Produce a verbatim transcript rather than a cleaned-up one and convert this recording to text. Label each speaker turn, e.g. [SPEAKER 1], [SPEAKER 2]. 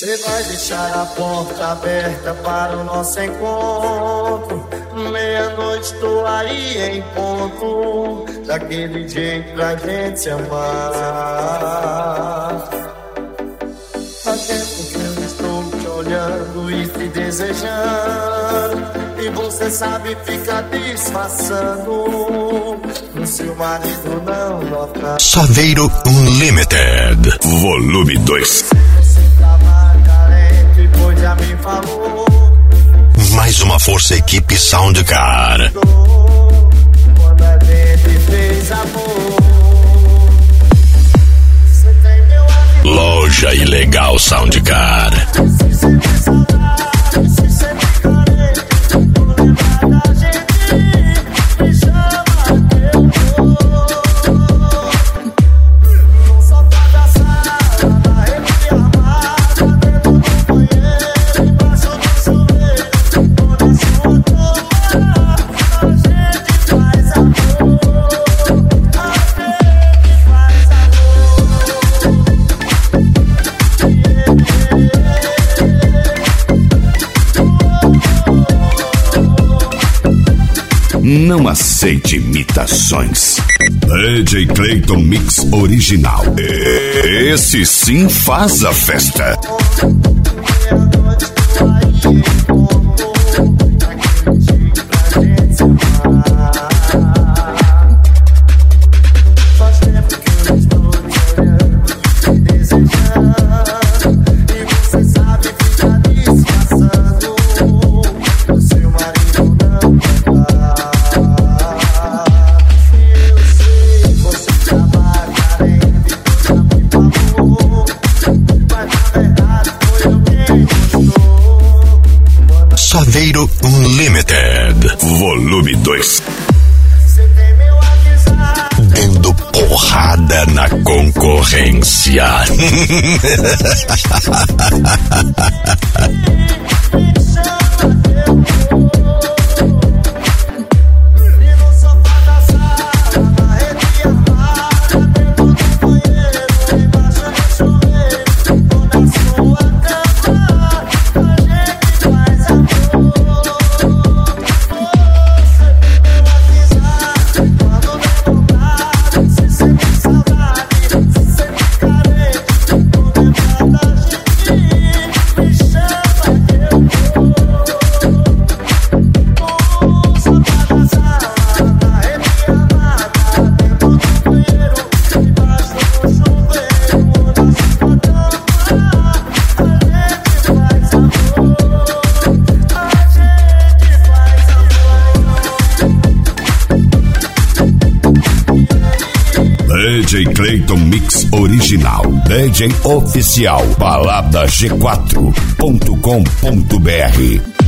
[SPEAKER 1] Você vai deixar a porta aberta para o nosso encontro. Meia-noite tô aí em ponto, daquele jeito pra gente se amar. Há tempo que eu estou te olhando e te desejando, e você sabe ficar disfarçando, se o marido não notar.
[SPEAKER 2] Saveiro Unlimited, volume dois.
[SPEAKER 1] Já me falou.
[SPEAKER 2] Mais uma força equipe Soundcar.
[SPEAKER 1] Quando a gente fez amor.
[SPEAKER 2] Loja Ilegal Soundcar. Não aceite imitações. D J Clayton Mix Original. Esse sim faz a festa. Saveiro Unlimited, volume dois. Dando porrada na concorrência. D J Clayton Mix Original, D J Oficial, balada g quatro ponto com ponto br.